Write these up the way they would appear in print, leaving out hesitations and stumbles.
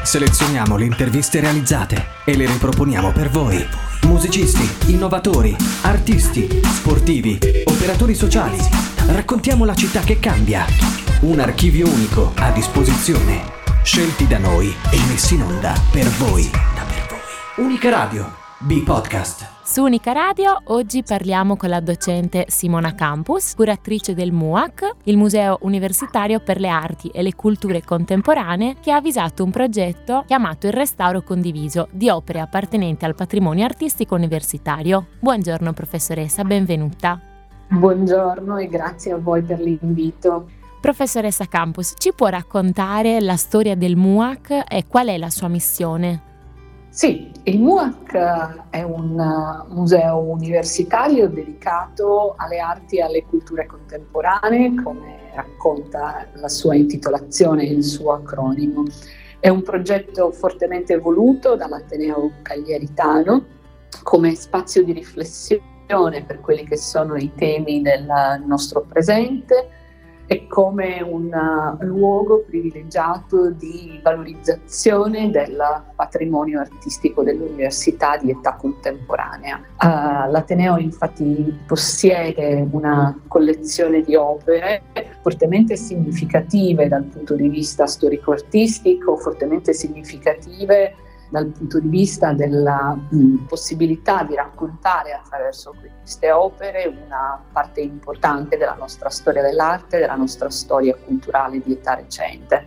Selezioniamo le interviste realizzate e le riproponiamo per voi. Musicisti, innovatori, artisti, sportivi, operatori sociali. Raccontiamo la città che cambia. Un archivio unico a disposizione. Scelti da noi e messi in onda per voi. Unica Radio, B-Podcast. Su Unica Radio oggi parliamo con la docente Simona Campus, curatrice del MUAC, il Museo Universitario per le Arti e le Culture Contemporanee, che ha avviato un progetto chiamato Il Restauro Condiviso di opere appartenenti al patrimonio artistico universitario. Buongiorno professoressa, benvenuta. Buongiorno e grazie a voi per l'invito. Professoressa Campus, ci può raccontare la storia del MUAC e qual è la sua missione? Sì, il MUAC è un museo universitario dedicato alle arti e alle culture contemporanee, come racconta la sua intitolazione e il suo acronimo. È un progetto fortemente voluto dall'Ateneo Cagliaritano come spazio di riflessione per quelli che sono i temi del nostro presente e come un luogo privilegiato di valorizzazione del patrimonio artistico dell'università di età contemporanea. L'Ateneo infatti possiede una collezione di opere fortemente significative dal punto di vista storico-artistico, fortemente significative dal punto di vista della possibilità di raccontare attraverso queste opere una parte importante della nostra storia dell'arte, della nostra storia culturale di età recente.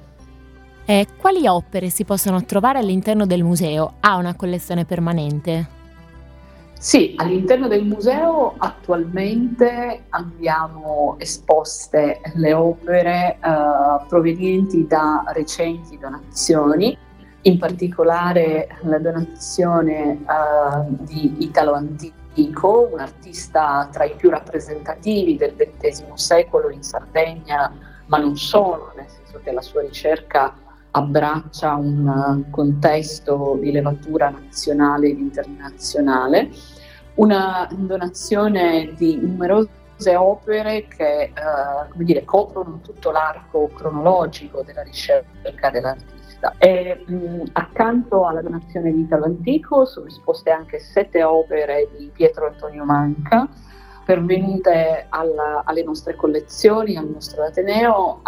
E quali opere si possono trovare all'interno del museo? Ha una collezione permanente? Sì, all'interno del museo attualmente abbiamo esposte le opere provenienti da recenti donazioni. In particolare la donazione di Italo Antico, un artista tra i più rappresentativi del XX secolo in Sardegna, ma non solo, nel senso che la sua ricerca abbraccia un contesto di levatura nazionale ed internazionale, una donazione di numerose opere che coprono tutto l'arco cronologico della ricerca dell'artista. E accanto alla donazione di Italo Antico sono esposte anche 7 opere di Pietro Antonio Manca, pervenute alle nostre collezioni, al nostro Ateneo,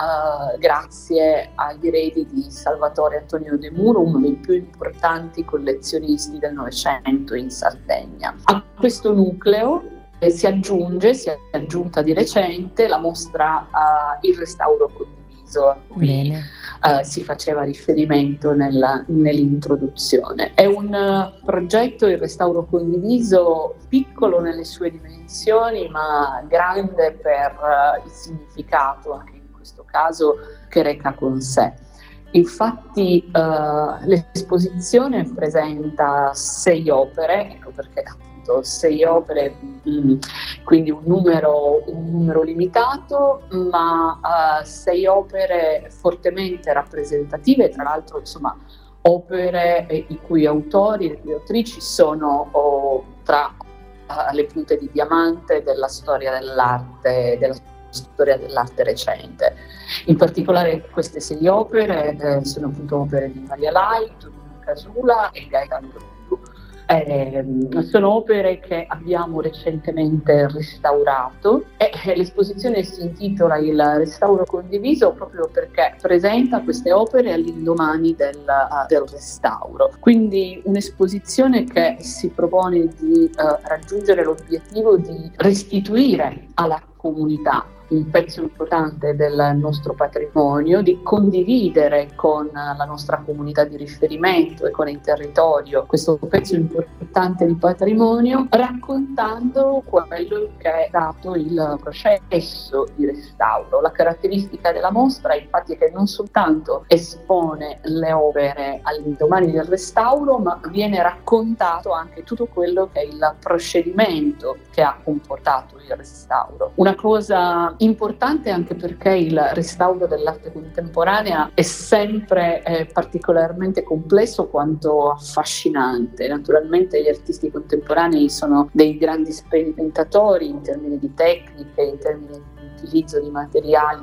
grazie agli eredi di Salvatore Antonio De Muro, uno dei più importanti collezionisti del Novecento in Sardegna. A questo nucleo si è aggiunta di recente la mostra Il Restauro Condiviso, a cui si faceva riferimento nell'introduzione. È un progetto, il Restauro Condiviso, piccolo nelle sue dimensioni, ma grande per il significato, anche in questo caso, che reca con sé. Infatti l'esposizione presenta 6 opere, ecco perché appunto 6 opere, quindi un numero limitato, ma 6 opere fortemente rappresentative, tra l'altro insomma opere i cui autori e le cui autrici sono tra le punte di diamante della storia dell'arte recente. In particolare queste 6 opere sono appunto opere di Maria Lai, Tonino Casula e Gaetano Brundu. Sono opere che abbiamo recentemente restaurato e l'esposizione si intitola Il Restauro Condiviso proprio perché presenta queste opere all'indomani del restauro. Quindi un'esposizione che si propone di raggiungere l'obiettivo di restituire alla comunità un pezzo importante del nostro patrimonio, di condividere con la nostra comunità di riferimento e con il territorio questo pezzo importante di patrimonio, raccontando quello che è stato il processo di restauro. La caratteristica della mostra infatti è che non soltanto espone le opere all'indomani del restauro, ma viene raccontato anche tutto quello che è il procedimento che ha comportato il restauro. Una cosa importante anche perché il restauro dell'arte contemporanea è sempre particolarmente complesso quanto affascinante. Naturalmente gli artisti contemporanei sono dei grandi sperimentatori in termini di tecniche, in termini di utilizzo di materiali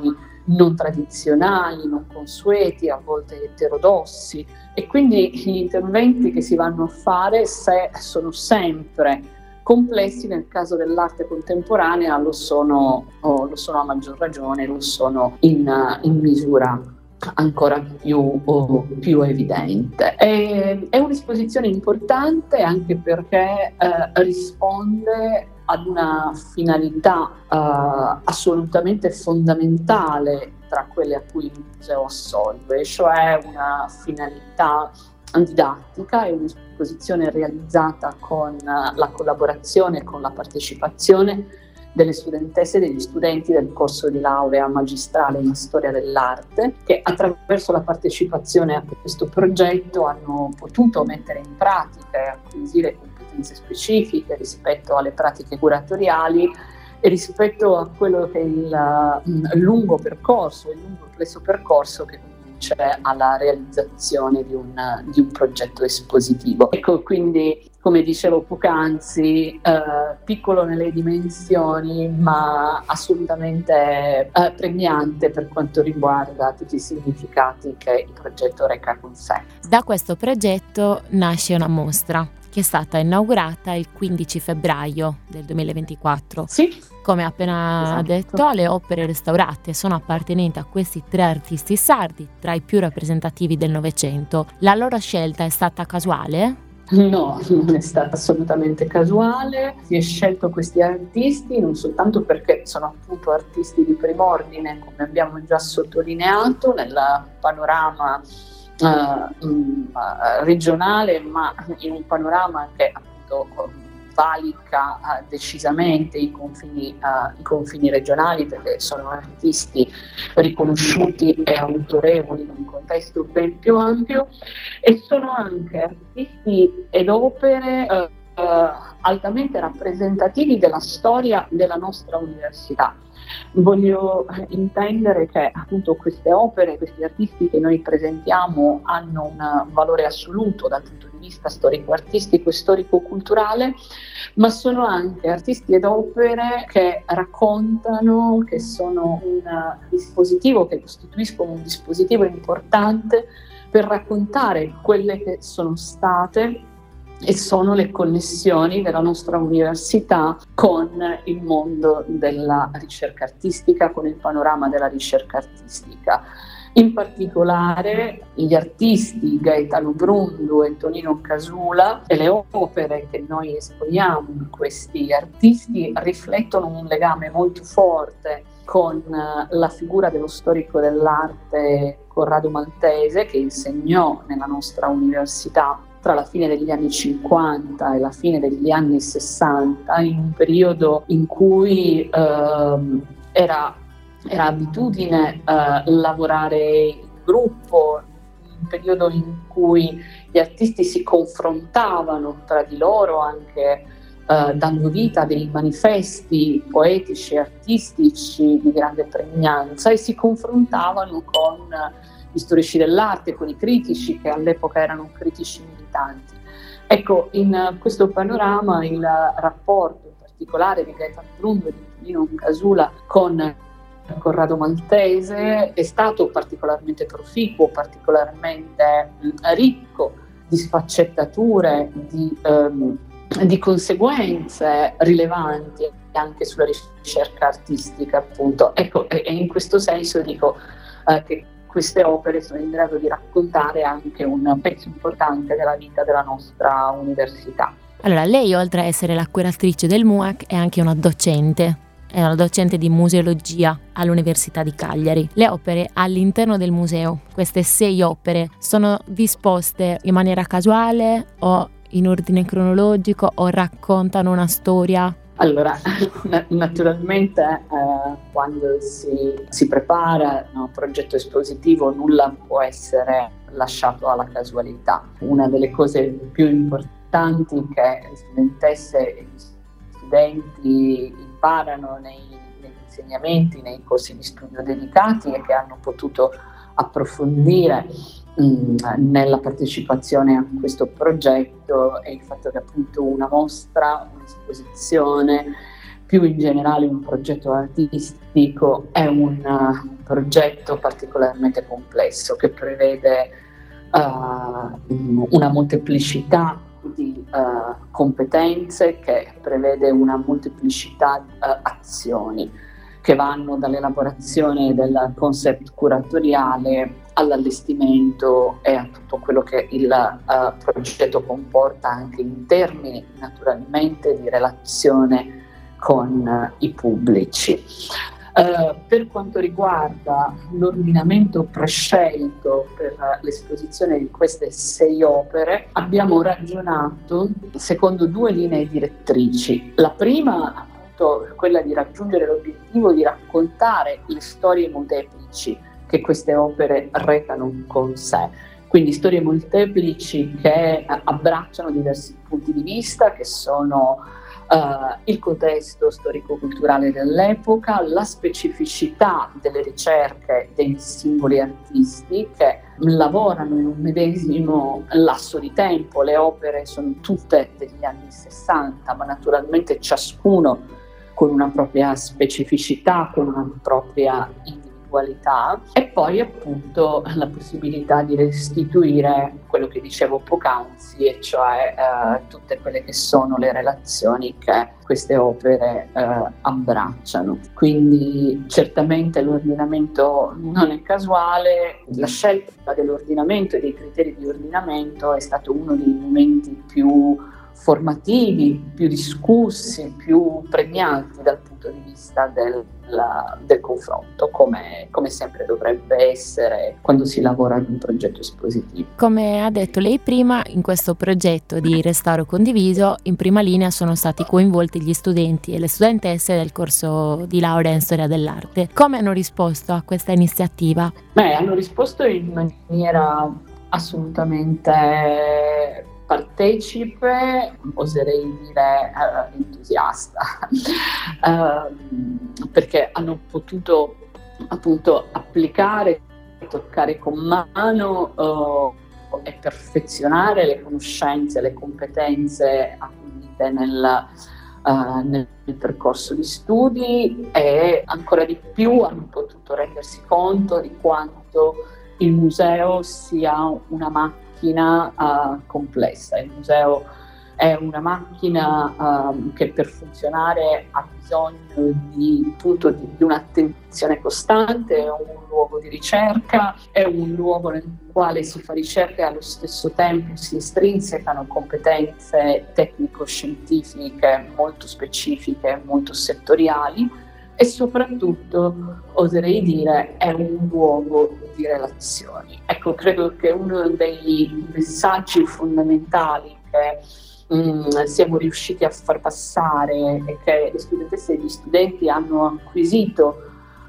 non tradizionali, non consueti, a volte eterodossi, e quindi gli interventi che si vanno a fare sono sempre complessi. Nel caso dell'arte contemporanea lo sono a maggior ragione, lo sono in misura ancora più evidente. È un'esposizione importante anche perché risponde ad una finalità assolutamente fondamentale tra quelle a cui il museo assolve, cioè una finalità didattica. È un'esposizione realizzata con la collaborazione e con la partecipazione delle studentesse e degli studenti del corso di laurea magistrale in storia dell'arte, che attraverso la partecipazione a questo progetto hanno potuto mettere in pratica e acquisire competenze specifiche rispetto alle pratiche curatoriali e rispetto a quello che è il lungo percorso, il lungo e complesso percorso che conduce alla realizzazione di un progetto espositivo. Ecco, quindi, come dicevo poc'anzi, piccolo nelle dimensioni, ma assolutamente pregnante per quanto riguarda tutti i significati che il progetto reca con sé. Da questo progetto nasce una mostra che è stata inaugurata il 15 febbraio del 2024. Sì. Come appena detto, le opere restaurate sono appartenenti a questi 3 artisti sardi, tra i più rappresentativi del Novecento. La loro scelta è stata casuale? No, non è stata assolutamente casuale. Si è scelto questi artisti non soltanto perché sono appunto artisti di prim'ordine, come abbiamo già sottolineato, nel panorama regionale, ma in un panorama che appunto valica decisamente i confini regionali, perché sono artisti riconosciuti e autorevoli in un contesto ben più ampio, e sono anche artisti ed opere altamente rappresentativi della storia della nostra università. Voglio intendere che appunto queste opere, questi artisti che noi presentiamo hanno un valore assoluto dal punto di vista storico-artistico e storico-culturale, ma sono anche artisti ed opere che raccontano, che sono un dispositivo, che costituiscono un dispositivo importante per raccontare quelle che sono state e sono le connessioni della nostra università con il mondo della ricerca artistica, con il panorama della ricerca artistica. In particolare gli artisti Gaetano Brundu e Tonino Casula e le opere che noi esponiamo di questi artisti riflettono un legame molto forte con la figura dello storico dell'arte Corrado Maltese, che insegnò nella nostra università tra la fine degli anni 50 e la fine degli anni 60, in un periodo in cui era abitudine lavorare in gruppo, un periodo in cui gli artisti si confrontavano tra di loro, anche dando vita a dei manifesti poetici e artistici di grande pregnanza, e si confrontavano con gli storici dell'arte, con i critici, che all'epoca erano critici militanti. Ecco, in questo panorama il rapporto in particolare di Gaetano Brundu e di Tonino Casula con Corrado Maltese è stato particolarmente proficuo, particolarmente ricco di sfaccettature, di conseguenze rilevanti anche sulla ricerca artistica, appunto. Ecco, e in questo senso dico che queste opere sono in grado di raccontare anche un pezzo importante della vita della nostra università. Allora, lei, oltre a essere la curatrice del MUAC, è anche una docente. È una docente di museologia all'Università di Cagliari. Le opere all'interno del museo, queste 6 opere, sono disposte in maniera casuale o in ordine cronologico o raccontano una storia? Allora, naturalmente quando si prepara un progetto espositivo nulla può essere lasciato alla casualità. Una delle cose più importanti che le studentesse e gli studenti imparano negli insegnamenti, nei corsi di studio dedicati e che hanno potuto approfondire nella partecipazione a questo progetto è il fatto che appunto una mostra, un'esposizione più in generale un progetto artistico, è un progetto particolarmente complesso che prevede una molteplicità di competenze, che prevede una molteplicità di azioni che vanno dall'elaborazione del concept curatoriale all'allestimento e a tutto quello che il progetto comporta, anche in termini naturalmente di relazione con i pubblici. Per quanto riguarda l'ordinamento prescelto per l'esposizione di queste 6 opere, abbiamo ragionato secondo 2 linee direttrici. La prima, appunto, è quella di raggiungere l'obiettivo di raccontare le storie molteplici che queste opere recano con sé. Quindi storie molteplici che abbracciano diversi punti di vista, che sono il contesto storico-culturale dell'epoca, la specificità delle ricerche dei singoli artisti che lavorano in un medesimo lasso di tempo. Le opere sono tutte degli anni 60, ma naturalmente ciascuno con una propria specificità, con una propria individualità, e poi appunto la possibilità di restituire quello che dicevo poc'anzi, e cioè tutte quelle che sono le relazioni che queste opere abbracciano. Quindi certamente l'ordinamento non è casuale, la scelta dell'ordinamento e dei criteri di ordinamento è stato uno dei momenti più formativi, più discussi, più pregnanti dal punto di vista del confronto, come sempre dovrebbe essere quando si lavora ad un progetto espositivo. Come ha detto lei prima, in questo progetto di restauro condiviso in prima linea sono stati coinvolti gli studenti e le studentesse del corso di laurea in storia dell'arte. Come hanno risposto a questa iniziativa? Hanno risposto in maniera assolutamente partecipe, oserei dire entusiasta, perché hanno potuto appunto applicare, toccare con mano e perfezionare le conoscenze, le competenze acquisite nel percorso di studi, e ancora di più hanno potuto rendersi conto di quanto il museo sia una macchina complessa. Il museo è una macchina che per funzionare ha bisogno di un'attenzione costante, è un luogo di ricerca, è un luogo nel quale si fa ricerca e allo stesso tempo si estrinsecano competenze tecnico-scientifiche molto specifiche, molto settoriali, e soprattutto, oserei dire, è un luogo di relazioni. Ecco, credo che uno dei messaggi fondamentali che siamo riusciti a far passare e che le studentesse e gli studenti hanno acquisito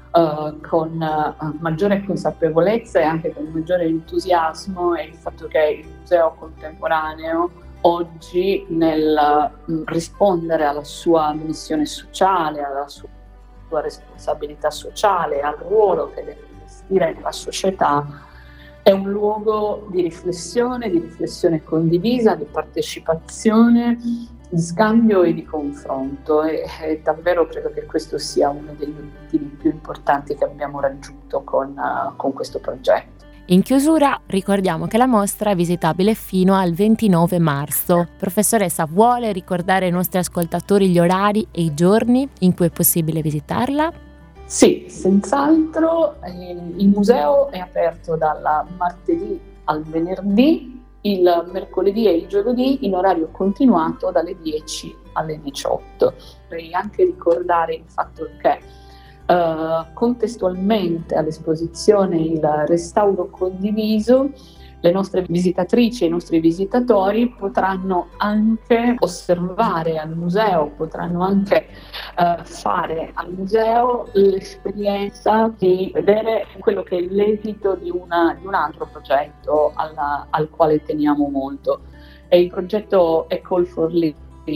con maggiore consapevolezza e anche con maggiore entusiasmo è il fatto che il museo contemporaneo oggi, nel rispondere alla sua missione sociale, alla sua responsabilità sociale, al ruolo che deve investire nella società, è un luogo di riflessione condivisa, di partecipazione, di scambio e di confronto, e davvero credo che questo sia uno degli obiettivi più importanti che abbiamo raggiunto con questo progetto. In chiusura ricordiamo che la mostra è visitabile fino al 29 marzo. Professoressa, vuole ricordare ai nostri ascoltatori gli orari e i giorni in cui è possibile visitarla? Sì, senz'altro. Il museo è aperto dal martedì al venerdì, il mercoledì e il giovedì in orario continuato dalle 10 alle 18. Vorrei anche ricordare il fatto che contestualmente all'esposizione Il restauro condiviso, le nostre visitatrici e i nostri visitatori potranno anche osservare al museo, potranno anche fare al museo l'esperienza di vedere quello che è l'esito di un altro progetto al quale teniamo molto. È il progetto A Call for Lives,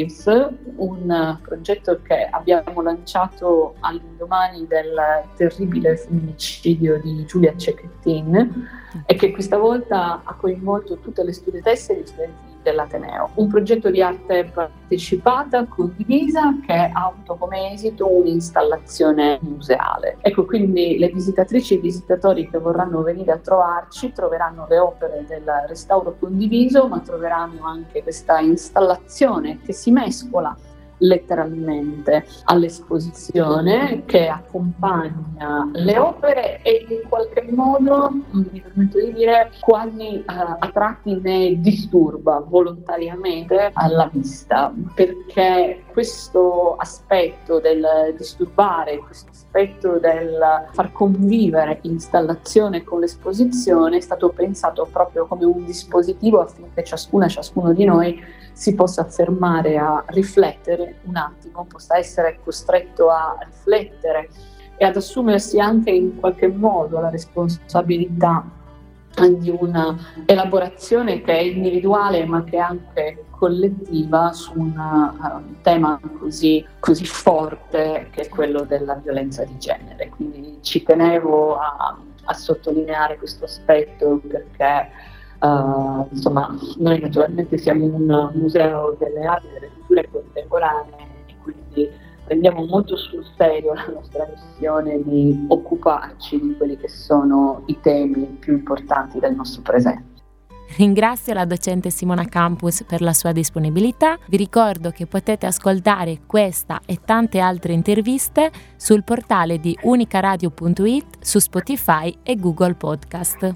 un progetto che abbiamo lanciato all'indomani del terribile femminicidio di Giulia Cecchettin e che questa volta ha coinvolto tutte le studentesse e gli studenti dell'Ateneo. Un progetto di arte partecipata, condivisa, che ha avuto come esito un'installazione museale. Ecco, quindi le visitatrici e i visitatori che vorranno venire a trovarci troveranno le opere del restauro condiviso, ma troveranno anche questa installazione che si mescola letteralmente all'esposizione, che accompagna le opere e in qualche modo, mi permetto di dire, quasi a tratti ne disturba volontariamente alla vista, perché questo aspetto del disturbare, questo aspetto del far convivere l'installazione con l'esposizione è stato pensato proprio come un dispositivo affinché ciascuno di noi si possa fermare a riflettere un attimo, possa essere costretto a riflettere e ad assumersi anche in qualche modo la responsabilità di una elaborazione che è individuale ma che è anche collettiva su un tema così forte che è quello della violenza di genere. Quindi ci tenevo a sottolineare questo aspetto perché noi naturalmente siamo un museo delle arti e delle culture contemporanee e quindi prendiamo molto sul serio la nostra missione di occuparci di quelli che sono i temi più importanti del nostro presente. Ringrazio la docente Simona Campus per la sua disponibilità. Vi ricordo che potete ascoltare questa e tante altre interviste sul portale di unicaradio.it, su Spotify e Google Podcast.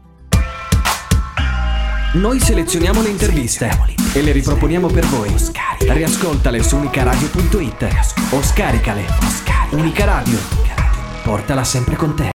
Noi selezioniamo le interviste e le riproponiamo per voi. Riascoltale su unicaradio.it o scaricale. Unica Radio. Portala sempre con te.